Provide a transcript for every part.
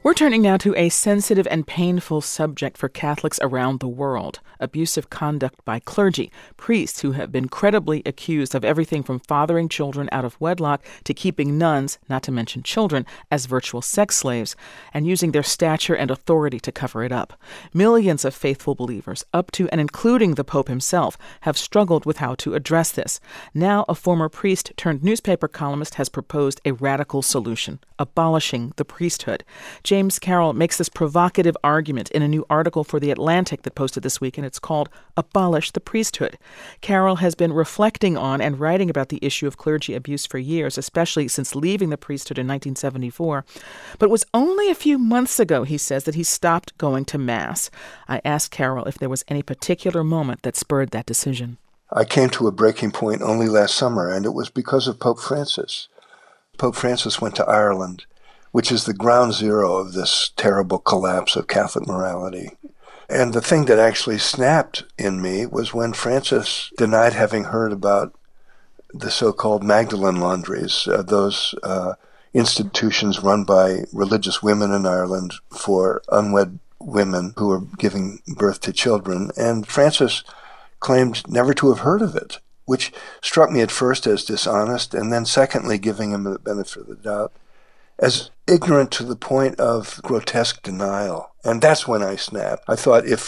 We're turning now to a sensitive and painful subject for Catholics around the world: abusive conduct by clergy, priests who have been credibly accused of everything from fathering children out of wedlock to keeping nuns, not to mention children, as virtual sex slaves, and using their stature and authority to cover it up. Millions of faithful believers, up to and including the Pope himself, have struggled with how to address this. Now, a former priest turned newspaper columnist has proposed a radical solution: abolishing the priesthood. James Carroll makes this provocative argument in a new article for The Atlantic that posted this week, and it's called Abolish the Priesthood. Carroll has been reflecting on and writing about the issue of clergy abuse for years, especially since leaving the priesthood in 1974. But it was only a few months ago, he says, that he stopped going to Mass. I asked Carroll if there was any particular moment that spurred that decision. I came to a breaking point only last summer, and it was because of Pope Francis. Pope Francis went to Ireland, which is the ground zero of this terrible collapse of Catholic morality. And the thing that actually snapped in me was when Francis denied having heard about the so-called Magdalene laundries, those institutions run by religious women in Ireland for unwed women who are giving birth to children. And Francis claimed never to have heard of it, which struck me at first as dishonest, and then secondly, giving him the benefit of the doubt, as ignorant to the point of grotesque denial. And that's when I snapped. I thought, if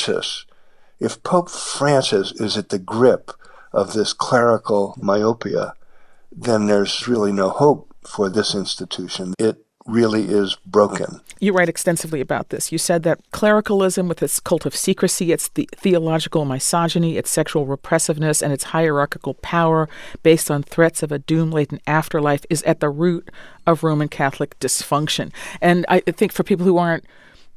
Pope Francis is at the grip of this clerical myopia, then there's really no hope for this institution. It really is broken. You write extensively about this. You said that clericalism, with its cult of secrecy, its theological misogyny, its sexual repressiveness, and its hierarchical power based on threats of a doom-laden afterlife, is at the root of Roman Catholic dysfunction. And I think for people who aren't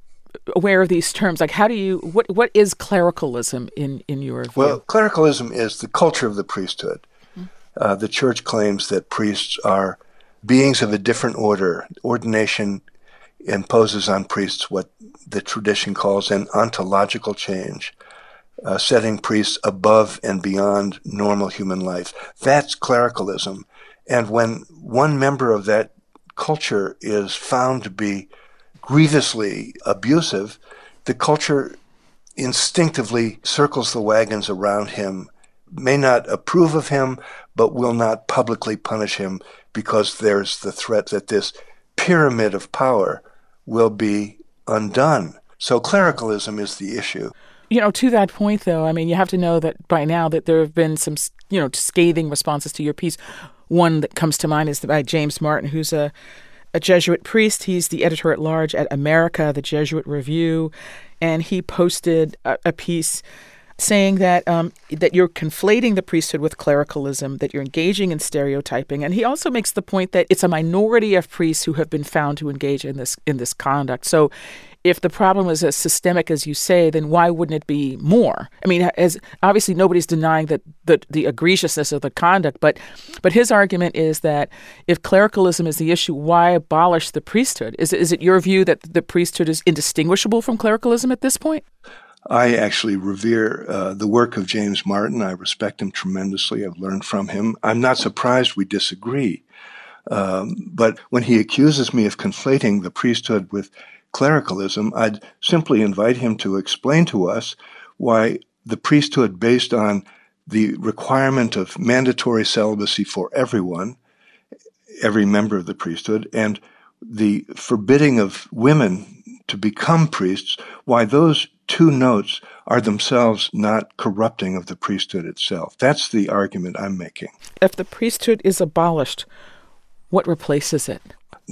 aware of these terms, like what is clericalism in your view? Well, clericalism is the culture of the priesthood. The Church claims that priests are beings of a different order. Ordination imposes on priests what the tradition calls an ontological change, setting priests above and beyond normal human life. That's clericalism. And when one member of that culture is found to be grievously abusive, the culture instinctively circles the wagons around him, may not approve of him, but will not publicly punish him, because there's the threat that this pyramid of power will be undone. So clericalism is the issue. To that point, though, I mean, you have to know that by now that there have been some, scathing responses to your piece. One that comes to mind is by James Martin, who's a Jesuit priest. He's the editor-at-large at America, the Jesuit Review, and he posted a piece saying that that you're conflating the priesthood with clericalism, that you're engaging in stereotyping. And he also makes the point that it's a minority of priests who have been found to engage in this conduct. So if the problem is as systemic as you say, then why wouldn't it be more? I mean, obviously nobody's denying that the egregiousness of the conduct, but his argument is that if clericalism is the issue, why abolish the priesthood? Is it your view that the priesthood is indistinguishable from clericalism at this point? I actually revere the work of James Martin. I respect him tremendously. I've learned from him. I'm not surprised we disagree. But when he accuses me of conflating the priesthood with clericalism, I'd simply invite him to explain to us why the priesthood, based on the requirement of mandatory celibacy for everyone, every member of the priesthood, and the forbidding of women to become priests, why those two notes are themselves not corrupting of the priesthood itself. That's the argument I'm making. If the priesthood is abolished, what replaces it?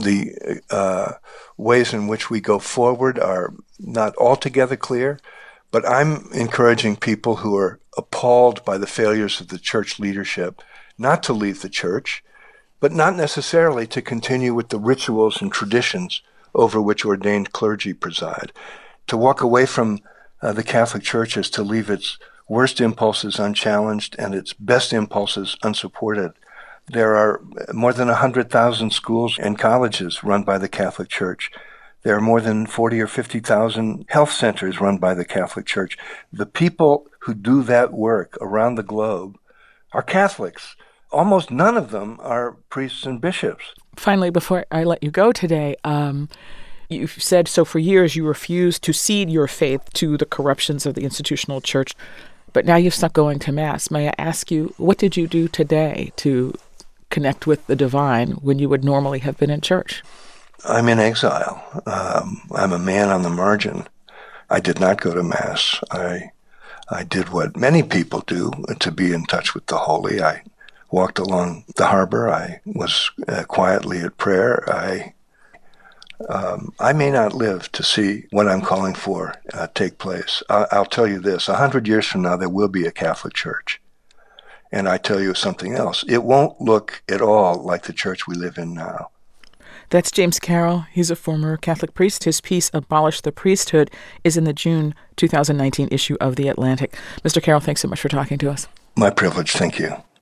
The ways in which we go forward are not altogether clear, but I'm encouraging people who are appalled by the failures of the church leadership not to leave the church, but not necessarily to continue with the rituals and traditions over which ordained clergy preside. To walk away from the Catholic Church is to leave its worst impulses unchallenged and its best impulses unsupported. There are more than 100,000 schools and colleges run by the Catholic Church. There are more than 40 or 50,000 health centers run by the Catholic Church. The people who do that work around the globe are Catholics. Almost none of them are priests and bishops. Finally, before I let you go today, You've said so for years you refused to cede your faith to the corruptions of the institutional church, but now you've stuck going to Mass. May I ask you, what did you do today to connect with the divine when you would normally have been in church? I'm in exile. I'm a man on the margin. I did not go to Mass. I did what many people do to be in touch with the holy. I walked along the harbor. I was quietly at prayer. I may not live to see what I'm calling for take place. I'll tell you this, 100 years from now, there will be a Catholic Church. And I tell you something else. It won't look at all like the church we live in now. That's James Carroll. He's a former Catholic priest. His piece, Abolish the Priesthood, is in the June 2019 issue of The Atlantic. Mr. Carroll, thanks so much for talking to us. My privilege. Thank you.